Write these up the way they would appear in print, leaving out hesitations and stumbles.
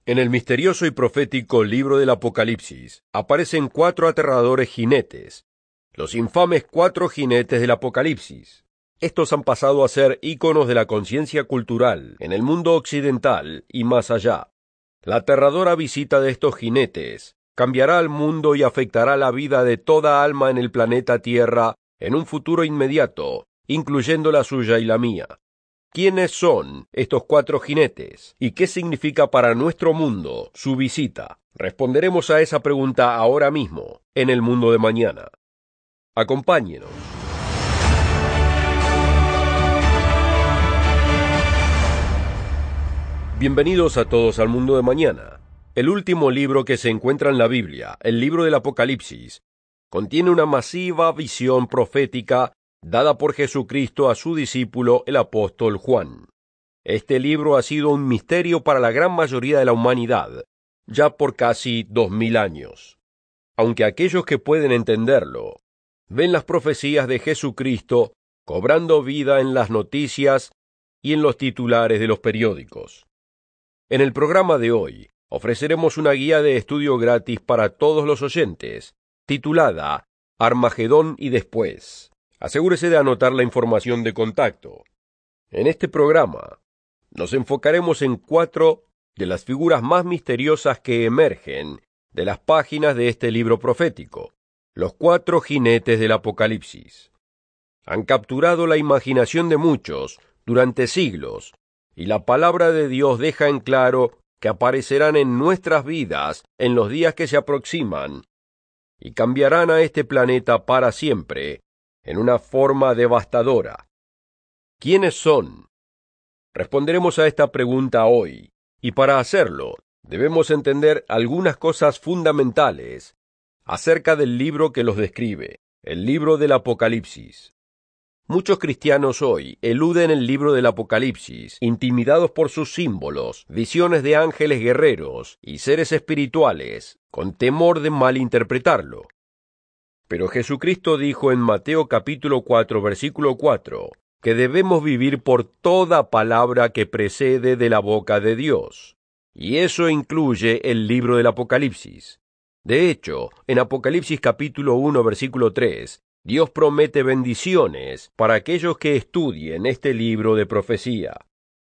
En el misterioso y profético libro del Apocalipsis aparecen 4 aterradores jinetes, los infames 4 jinetes del Apocalipsis. Estos han pasado a ser íconos de la conciencia cultural en el mundo occidental y más allá. La aterradora visita de estos jinetes cambiará al mundo y afectará la vida de toda alma en el planeta Tierra en un futuro inmediato, incluyendo la suya y la mía. ¿Quiénes son estos 4 jinetes? ¿Y qué significa para nuestro mundo su visita? Responderemos a esa pregunta ahora mismo, en el mundo de mañana. Acompáñenos. Bienvenidos a todos al mundo de mañana. El último libro que se encuentra en la Biblia, el libro del Apocalipsis, contiene una masiva visión profética dada por Jesucristo a su discípulo, el apóstol Juan. Este libro ha sido un misterio para la gran mayoría de la humanidad, ya por casi 2000 años. Aunque aquellos que pueden entenderlo, ven las profecías de Jesucristo cobrando vida en las noticias y en los titulares de los periódicos. En el programa de hoy, ofreceremos una guía de estudio gratis para todos los oyentes, titulada Armagedón y después. Asegúrese de anotar la información de contacto. En este programa, nos enfocaremos en 4 de las figuras más misteriosas que emergen de las páginas de este libro profético, los 4 jinetes del Apocalipsis. Han capturado la imaginación de muchos durante siglos, y la palabra de Dios deja en claro que aparecerán en nuestras vidas en los días que se aproximan, y cambiarán a este planeta para siempre, en una forma devastadora. ¿Quiénes son? Responderemos a esta pregunta hoy, y para hacerlo, debemos entender algunas cosas fundamentales acerca del libro que los describe, el libro del Apocalipsis. Muchos cristianos hoy eluden el libro del Apocalipsis, intimidados por sus símbolos, visiones de ángeles guerreros y seres espirituales, con temor de malinterpretarlo. Pero Jesucristo dijo en Mateo capítulo 4, versículo 4, que debemos vivir por toda palabra que precede de la boca de Dios. Y eso incluye el libro del Apocalipsis. De hecho, en Apocalipsis capítulo 1, versículo 3, Dios promete bendiciones para aquellos que estudien este libro de profecía.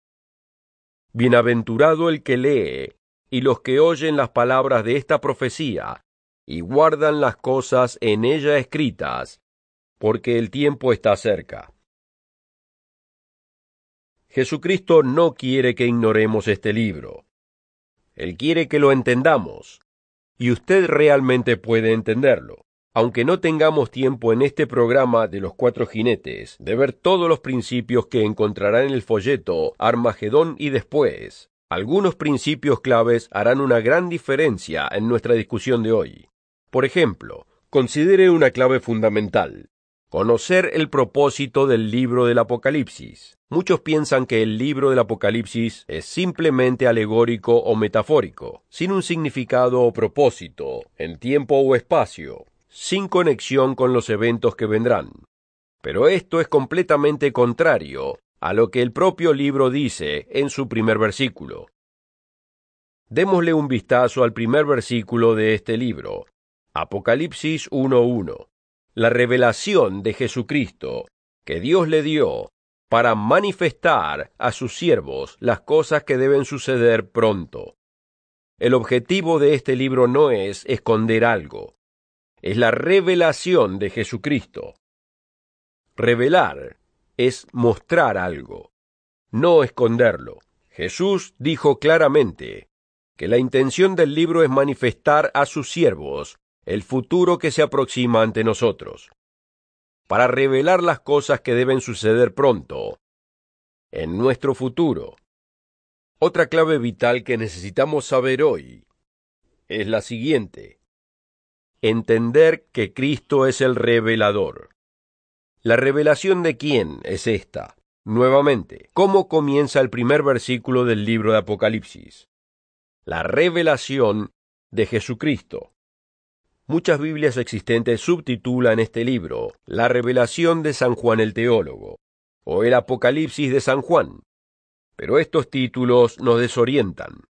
Bienaventurado el que lee y los que oyen las palabras de esta profecía y guardan las cosas en ella escritas, porque el tiempo está cerca. Jesucristo no quiere que ignoremos este libro. Él quiere que lo entendamos, y usted realmente puede entenderlo. Aunque no tengamos tiempo en este programa de los 4 jinetes de ver todos los principios que encontrará en el folleto Armagedón y después, algunos principios claves harán una gran diferencia en nuestra discusión de hoy. Por ejemplo, considere una clave fundamental: conocer el propósito del libro del Apocalipsis. Muchos piensan que el libro del Apocalipsis es simplemente alegórico o metafórico, sin un significado o propósito, en tiempo o espacio, sin conexión con los eventos que vendrán. Pero esto es completamente contrario a lo que el propio libro dice en su primer versículo. Démosle un vistazo al primer versículo de este libro, Apocalipsis 1:1, la revelación de Jesucristo que Dios le dio para manifestar a sus siervos las cosas que deben suceder pronto. El objetivo de este libro no es esconder algo, es la revelación de Jesucristo. Revelar es mostrar algo, no esconderlo. Jesús dijo claramente que la intención del libro es manifestar a sus siervos el futuro que se aproxima ante nosotros, para revelar las cosas que deben suceder pronto, en nuestro futuro. Otra clave vital que necesitamos saber hoy es la siguiente: entender que Cristo es el revelador. ¿La revelación de quién es esta? Nuevamente, ¿cómo comienza el primer versículo del libro de Apocalipsis? La revelación de Jesucristo. Muchas Biblias existentes subtitulan este libro La revelación de San Juan el Teólogo, o el Apocalipsis de San Juan. Pero estos títulos nos desorientan.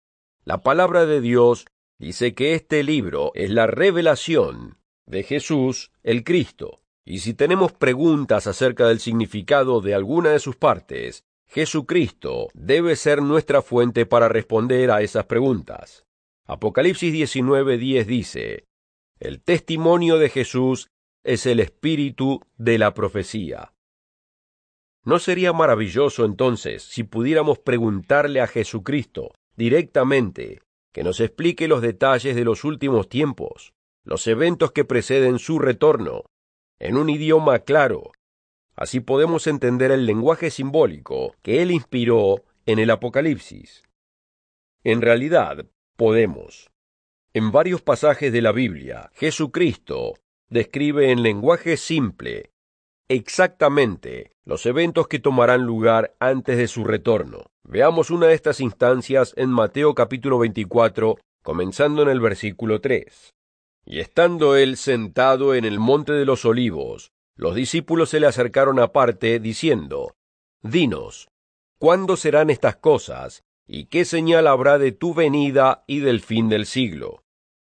La palabra de Dios dice que este libro es la revelación de Jesús, el Cristo. Y si tenemos preguntas acerca del significado de alguna de sus partes, Jesucristo debe ser nuestra fuente para responder a esas preguntas. Apocalipsis 19:10 dice: el testimonio de Jesús es el espíritu de la profecía. ¿No sería maravilloso entonces si pudiéramos preguntarle a Jesucristo directamente que nos explique los detalles de los últimos tiempos, los eventos que preceden su retorno, en un idioma claro? Así podemos entender el lenguaje simbólico que él inspiró en el Apocalipsis. En realidad, podemos. En varios pasajes de la Biblia, Jesucristo describe en lenguaje simple exactamente los eventos que tomarán lugar antes de su retorno. Veamos una de estas instancias en Mateo capítulo 24, comenzando en el versículo 3. Y estando él sentado en el monte de los olivos, los discípulos se le acercaron aparte, diciendo: dinos, ¿cuándo serán estas cosas? ¿Y qué señal habrá de tu venida y del fin del siglo?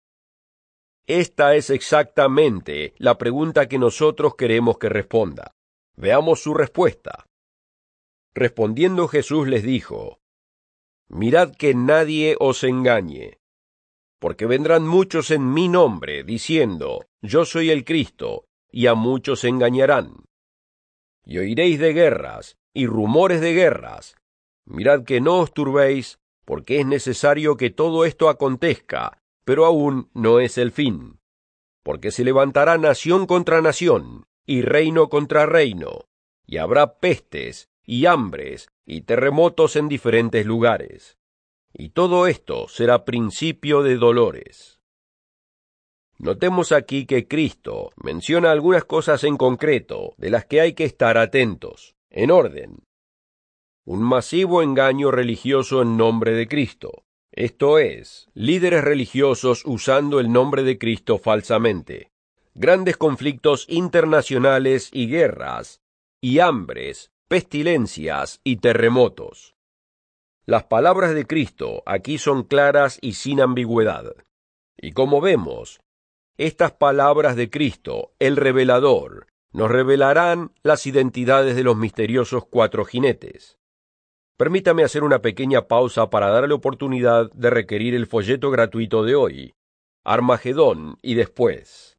Esta es exactamente la pregunta que nosotros queremos que responda. Veamos su respuesta. Respondiendo Jesús les dijo: mirad que nadie os engañe, porque vendrán muchos en mi nombre, diciendo: yo soy el Cristo, y a muchos engañarán. Y oiréis de guerras y rumores de guerras. Mirad que no os turbéis, porque es necesario que todo esto acontezca, pero aún no es el fin. Porque se levantará nación contra nación, y reino contra reino, y habrá pestes, y hambres, y terremotos en diferentes lugares. Y todo esto será principio de dolores. Notemos aquí que Cristo menciona algunas cosas en concreto de las que hay que estar atentos, en orden. Un masivo engaño religioso en nombre de Cristo. Esto es, líderes religiosos usando el nombre de Cristo falsamente. Grandes conflictos internacionales y guerras, y hambres, pestilencias y terremotos. Las palabras de Cristo aquí son claras y sin ambigüedad. Y como vemos, estas palabras de Cristo, el revelador, nos revelarán las identidades de los misteriosos cuatro jinetes. Permítame hacer una pequeña pausa para darle oportunidad de requerir el folleto gratuito de hoy, Armagedón y después.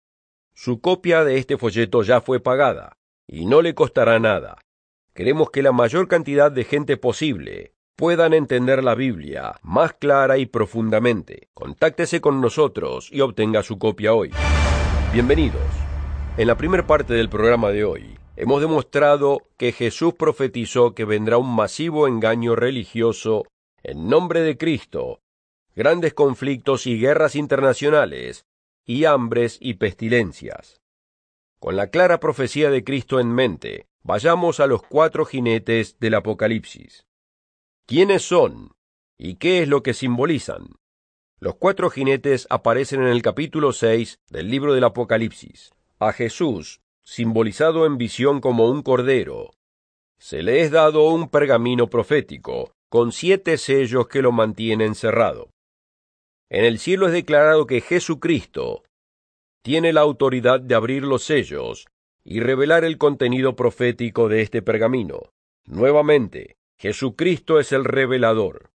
Su copia de este folleto ya fue pagada, y no le costará nada. Queremos que la mayor cantidad de gente posible puedan entender la Biblia más clara y profundamente. Contáctese con nosotros y obtenga su copia hoy. Bienvenidos. En la primera parte del programa de hoy, hemos demostrado que Jesús profetizó que vendrá un masivo engaño religioso en nombre de Cristo, grandes conflictos y guerras internacionales, y hambres y pestilencias. Con la clara profecía de Cristo en mente, vayamos a los cuatro jinetes del Apocalipsis. ¿Quiénes son? ¿Y qué es lo que simbolizan? Los cuatro jinetes aparecen en el capítulo 6 del libro del Apocalipsis. A Jesús, simbolizado en visión como un cordero, se le es dado un pergamino profético, con 7 sellos que lo mantienen cerrado. En el cielo es declarado que Jesucristo tiene la autoridad de abrir los sellos y revelar el contenido profético de este pergamino. Nuevamente, Jesucristo es el revelador.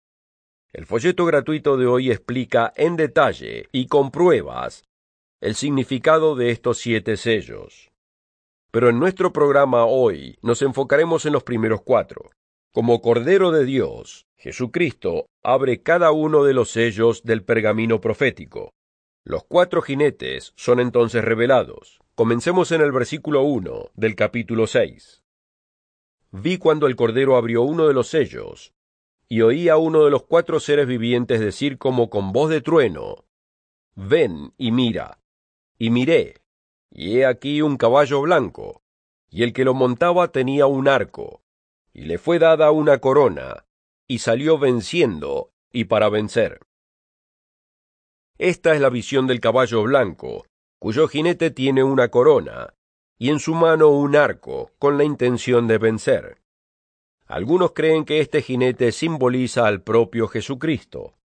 El folleto gratuito de hoy explica en detalle y con pruebas el significado de estos 7 sellos. Pero en nuestro programa hoy nos enfocaremos en los primeros 4. Como Cordero de Dios, Jesucristo abre cada uno de los sellos del pergamino profético. Los 4 jinetes son entonces revelados. Comencemos en el versículo 1 del capítulo 6. Vi cuando el Cordero abrió uno de los sellos, y oí a uno de los 4 seres vivientes decir como con voz de trueno: ven y mira. Y miré, y he aquí un caballo blanco, y el que lo montaba tenía un arco, y le fue dada una corona, y salió venciendo y para vencer. Esta es la visión del caballo blanco, cuyo jinete tiene una corona, y en su mano un arco, con la intención de vencer. Algunos creen que este jinete simboliza al propio Jesucristo.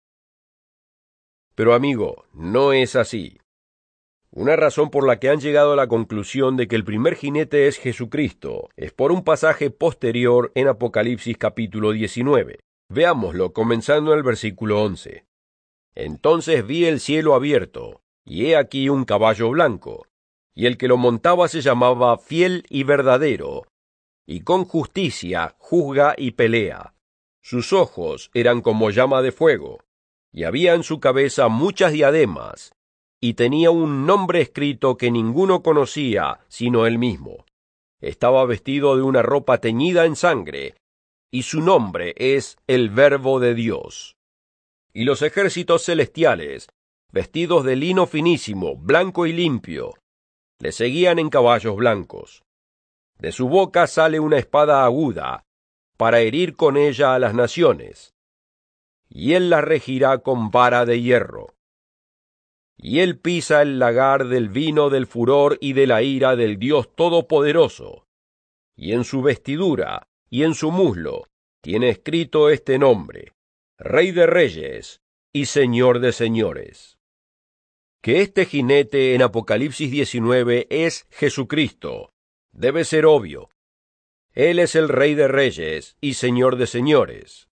Pero amigo, no es así. Una razón por la que han llegado a la conclusión de que el primer jinete es Jesucristo es por un pasaje posterior en Apocalipsis capítulo 19. Veámoslo, comenzando en el versículo 11. Entonces vi el cielo abierto, y he aquí un caballo blanco, y el que lo montaba se llamaba Fiel y Verdadero, y con justicia juzga y pelea. Sus ojos eran como llama de fuego, y había en su cabeza muchas diademas, y tenía un nombre escrito que ninguno conocía sino él mismo. Estaba vestido de una ropa teñida en sangre, y su nombre es el Verbo de Dios. Y los ejércitos celestiales, vestidos de lino finísimo, blanco y limpio, le seguían en caballos blancos. De su boca sale una espada aguda, para herir con ella a las naciones, y él las regirá con vara de hierro. Y él pisa el lagar del vino del furor y de la ira del Dios Todopoderoso, y en su vestidura y en su muslo tiene escrito este nombre: Rey de Reyes y Señor de Señores. Que este jinete en Apocalipsis 19 es Jesucristo debe ser obvio. Él es el Rey de Reyes y Señor de Señores.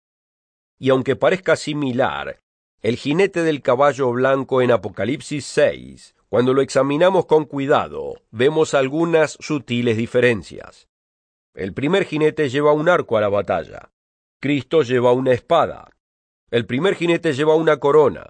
Y aunque parezca similar, el jinete del caballo blanco en Apocalipsis 6, cuando lo examinamos con cuidado, vemos algunas sutiles diferencias. El primer jinete lleva un arco a la batalla. Cristo lleva una espada. El primer jinete lleva una corona.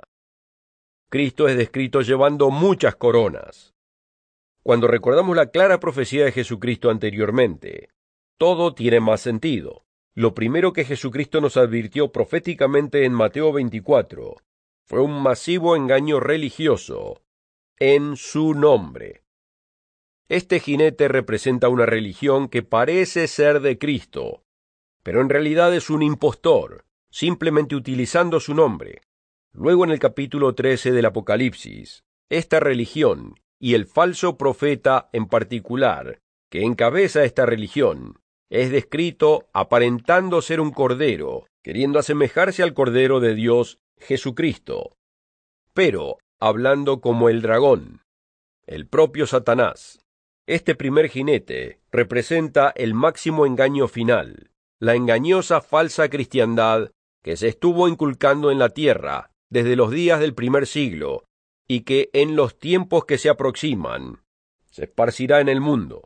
Cristo es descrito llevando muchas coronas. Cuando recordamos la clara profecía de Jesucristo anteriormente, todo tiene más sentido. Lo primero que Jesucristo nos advirtió proféticamente en Mateo 24 fue un masivo engaño religioso en su nombre. Este jinete representa una religión que parece ser de Cristo, pero en realidad es un impostor, simplemente utilizando su nombre. Luego en el capítulo 13 del Apocalipsis, esta religión y el falso profeta en particular, que encabeza esta religión, es descrito aparentando ser un cordero, queriendo asemejarse al Cordero de Dios, Jesucristo, pero hablando como el dragón, el propio Satanás. Este primer jinete representa el máximo engaño final, la engañosa falsa cristiandad que se estuvo inculcando en la tierra desde los días del primer siglo y que en los tiempos que se aproximan se esparcirá en el mundo.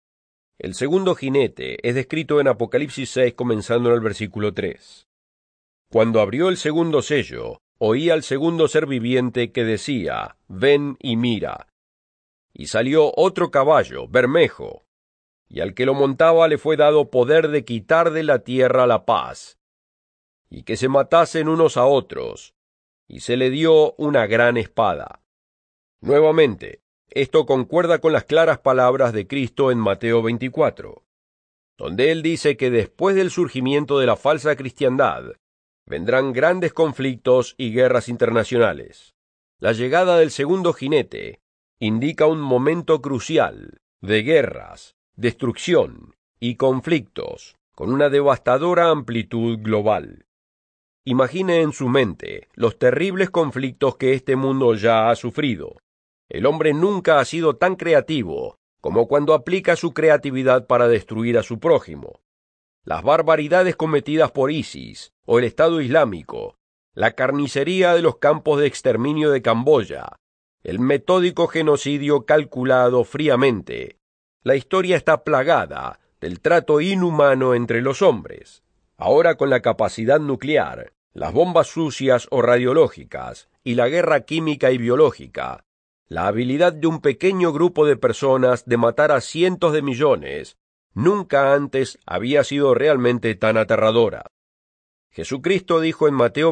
El segundo jinete es descrito en Apocalipsis 6 comenzando en el versículo 3. Cuando abrió el segundo sello, oí al segundo ser viviente que decía: Ven y mira. Y salió otro caballo, bermejo, y al que lo montaba le fue dado poder de quitar de la tierra la paz, y que se matasen unos a otros, y se le dio una gran espada. Nuevamente, esto concuerda con las claras palabras de Cristo en Mateo 24, donde él dice que después del surgimiento de la falsa cristiandad, vendrán grandes conflictos y guerras internacionales. La llegada del segundo jinete indica un momento crucial de guerras, destrucción y conflictos con una devastadora amplitud global. Imagine en su mente los terribles conflictos que este mundo ya ha sufrido. El hombre nunca ha sido tan creativo como cuando aplica su creatividad para destruir a su prójimo. Las barbaridades cometidas por ISIS o el Estado Islámico, la carnicería de los campos de exterminio de Camboya, el metódico genocidio calculado fríamente. La historia está plagada del trato inhumano entre los hombres. Ahora con la capacidad nuclear, las bombas sucias o radiológicas y la guerra química y biológica, la habilidad de un pequeño grupo de personas de matar a cientos de millones nunca antes había sido realmente tan aterradora. Jesucristo dijo en Mateo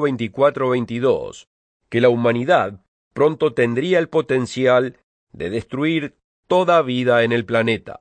24:22 que la humanidad pronto tendría el potencial de destruir toda vida en el planeta.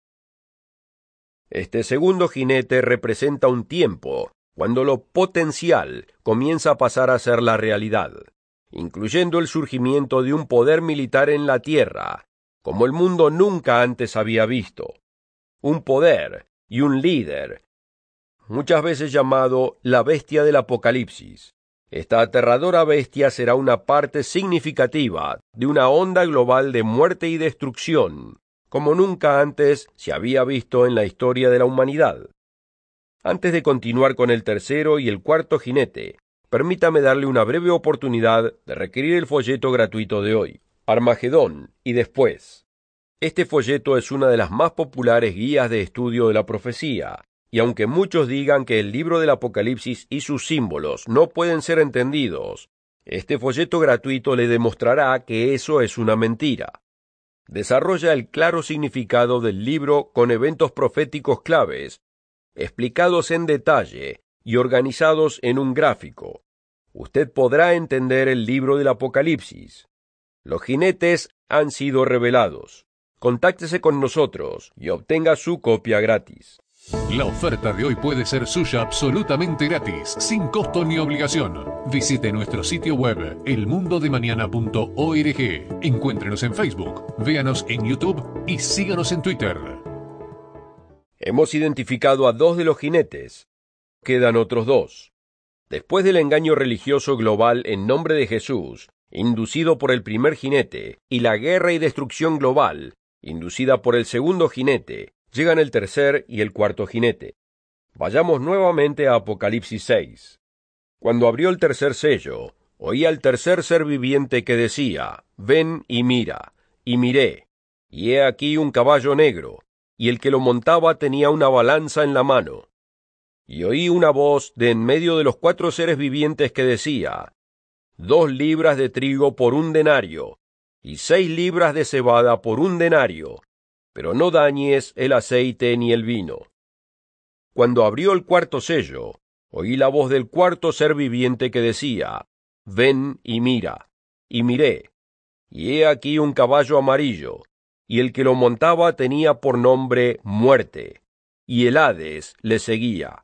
Este segundo jinete representa un tiempo cuando lo potencial comienza a pasar a ser la realidad, incluyendo el surgimiento de un poder militar en la tierra, como el mundo nunca antes había visto. Un poder y un líder, muchas veces llamado la bestia del Apocalipsis, Esta aterradora bestia será una parte significativa de una onda global de muerte y destrucción, como nunca antes se había visto en la historia de la humanidad. Antes de continuar con el tercero y el cuarto jinete, permítame darle una breve oportunidad de requerir el folleto gratuito de hoy, Armagedón y después. Este folleto es una de las más populares guías de estudio de la profecía, y aunque muchos digan que el libro del Apocalipsis y sus símbolos no pueden ser entendidos, este folleto gratuito le demostrará que eso es una mentira. Desarrolla el claro significado del libro con eventos proféticos claves, explicados en detalle y organizados en un gráfico. Usted podrá entender el libro del Apocalipsis. Los jinetes han sido revelados. Contáctese con nosotros y obtenga su copia gratis. La oferta de hoy puede ser suya absolutamente gratis, sin costo ni obligación. Visite nuestro sitio web, elmundodemañana.org. Encuéntrenos en Facebook, véanos en YouTube y síganos en Twitter. Hemos identificado a 2 de los jinetes. Quedan otros 2. Después del engaño religioso global en nombre de Jesús, inducido por el primer jinete, y la guerra y destrucción global, inducida por el segundo jinete, llegan el tercer y el cuarto jinete. Vayamos nuevamente a Apocalipsis 6. Cuando abrió el tercer sello, oí al tercer ser viviente que decía, «Ven y mira». Y miré, y he aquí un caballo negro, y el que lo montaba tenía una balanza en la mano. Y oí una voz de en medio de los 4 seres vivientes que decía, 2 libras de trigo por 1 denario, y 6 libras de cebada por 1 denario, pero no dañes el aceite ni el vino. Cuando abrió el cuarto sello, oí la voz del cuarto ser viviente que decía, «Ven y mira». Y miré, y he aquí un caballo amarillo, y el que lo montaba tenía por nombre Muerte, y el Hades le seguía.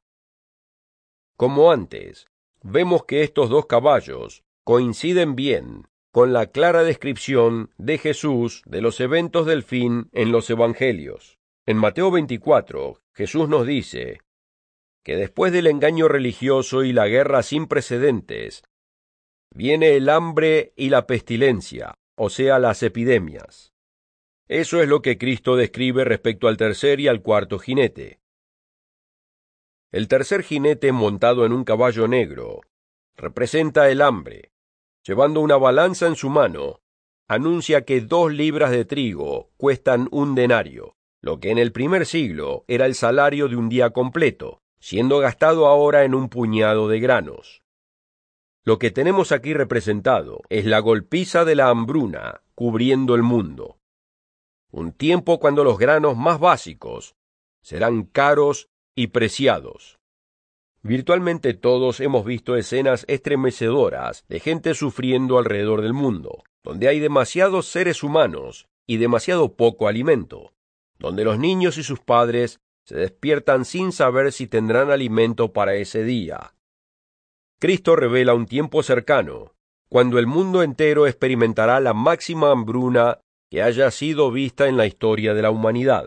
Como antes, vemos que estos 2 caballos coinciden bien con la clara descripción de Jesús de los eventos del fin en los Evangelios. En Mateo 24, Jesús nos dice que después del engaño religioso y la guerra sin precedentes, viene el hambre y la pestilencia, o sea, las epidemias. Eso es lo que Cristo describe respecto al tercer y al cuarto jinete. El tercer jinete montado en un caballo negro representa el hambre. Llevando una balanza en su mano, anuncia que 2 libras de trigo cuestan 1 denario, lo que en el primer siglo era el salario de un día completo, siendo gastado ahora en un puñado de granos. Lo que tenemos aquí representado es la golpiza de la hambruna cubriendo el mundo. Un tiempo cuando los granos más básicos serán caros y preciados. Virtualmente todos hemos visto escenas estremecedoras de gente sufriendo alrededor del mundo, donde hay demasiados seres humanos y demasiado poco alimento, donde los niños y sus padres se despiertan sin saber si tendrán alimento para ese día. Cristo revela un tiempo cercano, cuando el mundo entero experimentará la máxima hambruna que haya sido vista en la historia de la humanidad.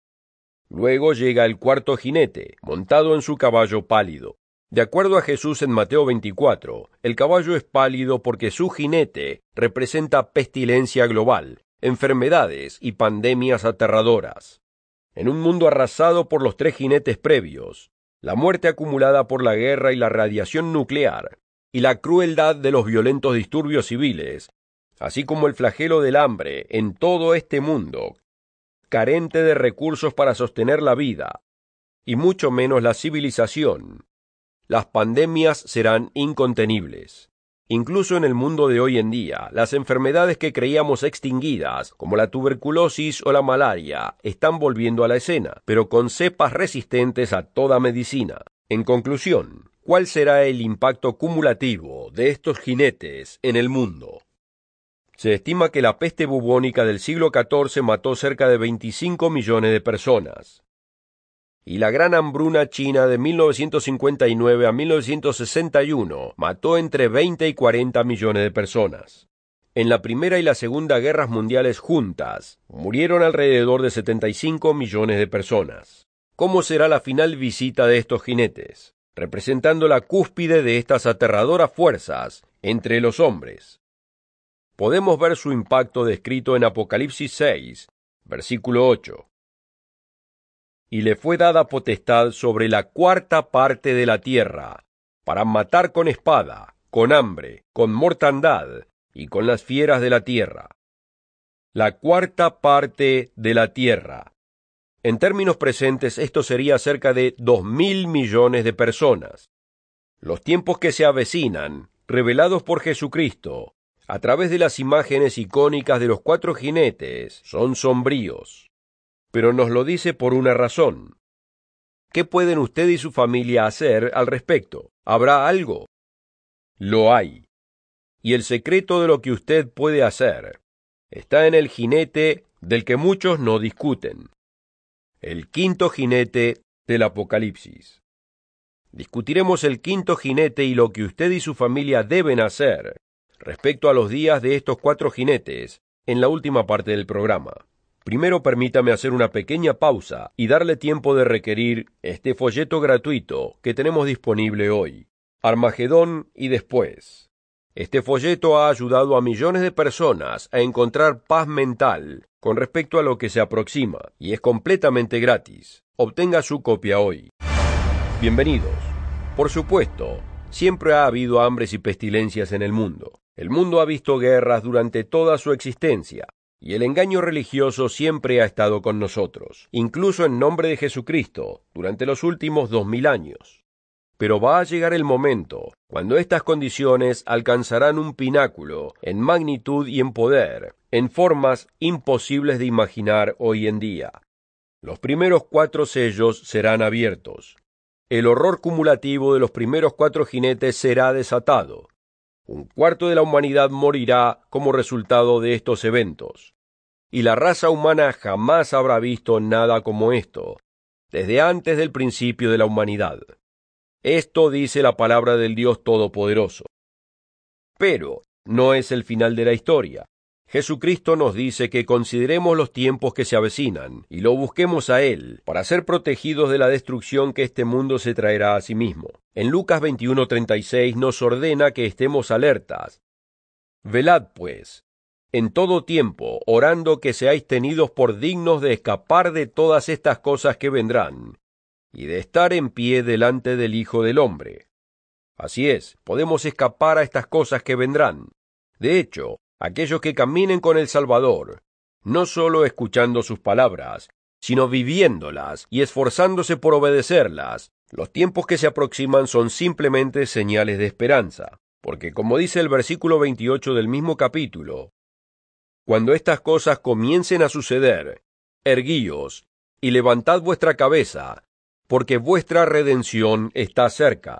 Luego llega el cuarto jinete, montado en su caballo pálido. De acuerdo a Jesús en Mateo 24, el caballo es pálido porque su jinete representa pestilencia global, enfermedades y pandemias aterradoras. En un mundo arrasado por los 3 jinetes previos, la muerte acumulada por la guerra y la radiación nuclear, y la crueldad de los violentos disturbios civiles, así como el flagelo del hambre en todo este mundo, carente de recursos para sostener la vida, y mucho menos la civilización, las pandemias serán incontenibles. Incluso en el mundo de hoy en día, las enfermedades que creíamos extinguidas, como la tuberculosis o la malaria, están volviendo a la escena, pero con cepas resistentes a toda medicina. En conclusión, ¿cuál será el impacto cumulativo de estos jinetes en el mundo? Se estima que la peste bubónica del siglo XIV mató cerca de 25 millones de personas. Y la gran hambruna china de 1959 a 1961 mató entre 20 y 40 millones de personas. En la Primera y la Segunda Guerras Mundiales juntas, murieron alrededor de 75 millones de personas. ¿Cómo será la final visita de estos jinetes? representando la cúspide de estas aterradoras fuerzas entre los hombres. Podemos ver su impacto descrito en Apocalipsis 6, versículo 8. Y le fue dada potestad sobre la cuarta parte de la tierra, para matar con espada, con hambre, con mortandad y con las fieras de la tierra. La cuarta parte de la tierra. En términos presentes, esto sería cerca de 2.000 millones de personas. Los tiempos que se avecinan, revelados por Jesucristo, a través de las imágenes icónicas de los 4 jinetes, son sombríos. Pero nos lo dice por una razón. ¿Qué pueden usted y su familia hacer al respecto? ¿Habrá algo? Lo hay. Y el secreto de lo que usted puede hacer está en el jinete del que muchos no discuten. El quinto jinete del Apocalipsis. Discutiremos el quinto jinete y lo que usted y su familia deben hacer respecto a los días de estos 4 jinetes en la última parte del programa. Primero permítame hacer una pequeña pausa y darle tiempo de requerir este folleto gratuito que tenemos disponible hoy, Armagedón y después. Este folleto ha ayudado a millones de personas a encontrar paz mental con respecto a lo que se aproxima, y es completamente gratis. Obtenga su copia hoy. Bienvenidos. Por supuesto, siempre ha habido hambres y pestilencias en el mundo. El mundo ha visto guerras durante toda su existencia, y el engaño religioso siempre ha estado con nosotros, incluso en nombre de Jesucristo, durante los últimos 2000 años. Pero va a llegar el momento cuando estas condiciones alcanzarán un pináculo en magnitud y en poder, en formas imposibles de imaginar hoy en día. Los primeros 4 sellos serán abiertos. El horror cumulativo de los primeros 4 jinetes será desatado. Un cuarto de la humanidad morirá como resultado de estos eventos. Y la raza humana jamás habrá visto nada como esto, desde antes del principio de la humanidad. Esto dice la palabra del Dios Todopoderoso. Pero no es el final de la historia. Jesucristo nos dice que consideremos los tiempos que se avecinan y lo busquemos a Él para ser protegidos de la destrucción que este mundo se traerá a sí mismo. En Lucas 21:36 nos ordena que estemos alertas. Velad, pues, en todo tiempo, orando que seáis tenidos por dignos de escapar de todas estas cosas que vendrán, y de estar en pie delante del Hijo del Hombre. Así es, podemos escapar a estas cosas que vendrán. De hecho, aquellos que caminen con el Salvador, no solo escuchando sus palabras, sino viviéndolas y esforzándose por obedecerlas, los tiempos que se aproximan son simplemente señales de esperanza, porque como dice el versículo 28 del mismo capítulo, cuando estas cosas comiencen a suceder, erguíos y levantad vuestra cabeza, porque vuestra redención está cerca.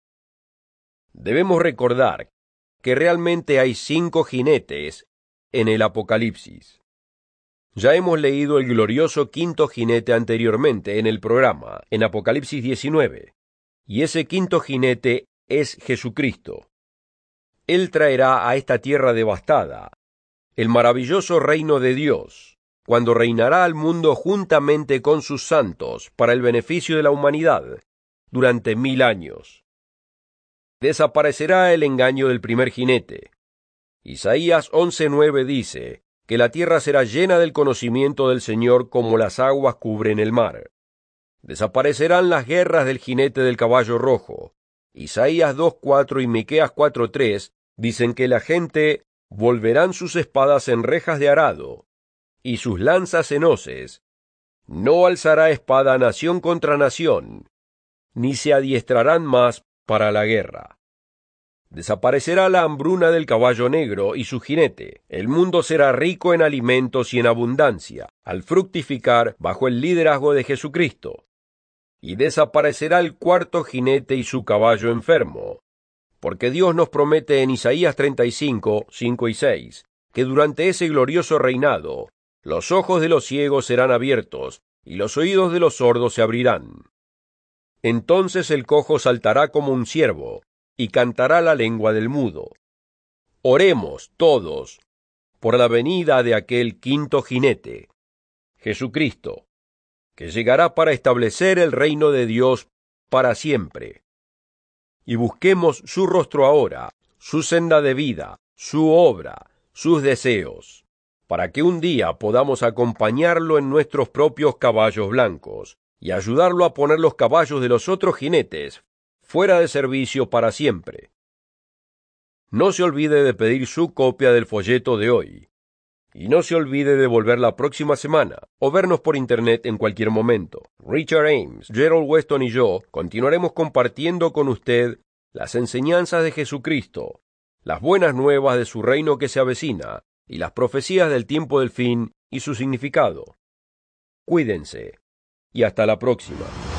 Debemos recordar que realmente hay 5 jinetes en el Apocalipsis. Ya hemos leído el glorioso quinto jinete anteriormente en el programa, en Apocalipsis 19, y ese quinto jinete es Jesucristo. Él traerá a esta tierra devastada el maravilloso reino de Dios, cuando reinará al mundo juntamente con sus santos para el beneficio de la humanidad durante 1000 años. Desaparecerá el engaño del primer jinete. Isaías 11:9 dice que la tierra será llena del conocimiento del Señor como las aguas cubren el mar. Desaparecerán las guerras del jinete del caballo rojo. Isaías 2:4 y Miqueas 4:3 dicen que la gente volverán sus espadas en rejas de arado y sus lanzas en hoces. No alzará espada nación contra nación, ni se adiestrarán más para la guerra. Desaparecerá la hambruna del caballo negro y su jinete. El mundo será rico en alimentos y en abundancia, al fructificar bajo el liderazgo de Jesucristo. Y desaparecerá el cuarto jinete y su caballo enfermo, porque Dios nos promete en Isaías 35, 5 y 6, que durante ese glorioso reinado, los ojos de los ciegos serán abiertos, y los oídos de los sordos se abrirán. Entonces el cojo saltará como un ciervo, y cantará la lengua del mudo. Oremos todos por la venida de aquel quinto jinete, Jesucristo, que llegará para establecer el reino de Dios para siempre. y busquemos su rostro ahora, su senda de vida, su obra, sus deseos, para que un día podamos acompañarlo en nuestros propios caballos blancos y ayudarlo a poner los caballos de los otros jinetes fuera de servicio para siempre. No se olvide de pedir su copia del folleto de hoy. Y no se olvide de volver la próxima semana o vernos por internet en cualquier momento. Richard Ames, Gerald Weston y yo continuaremos compartiendo con usted las enseñanzas de Jesucristo, las buenas nuevas de su reino que se avecina y las profecías del tiempo del fin y su significado. Cuídense y hasta la próxima.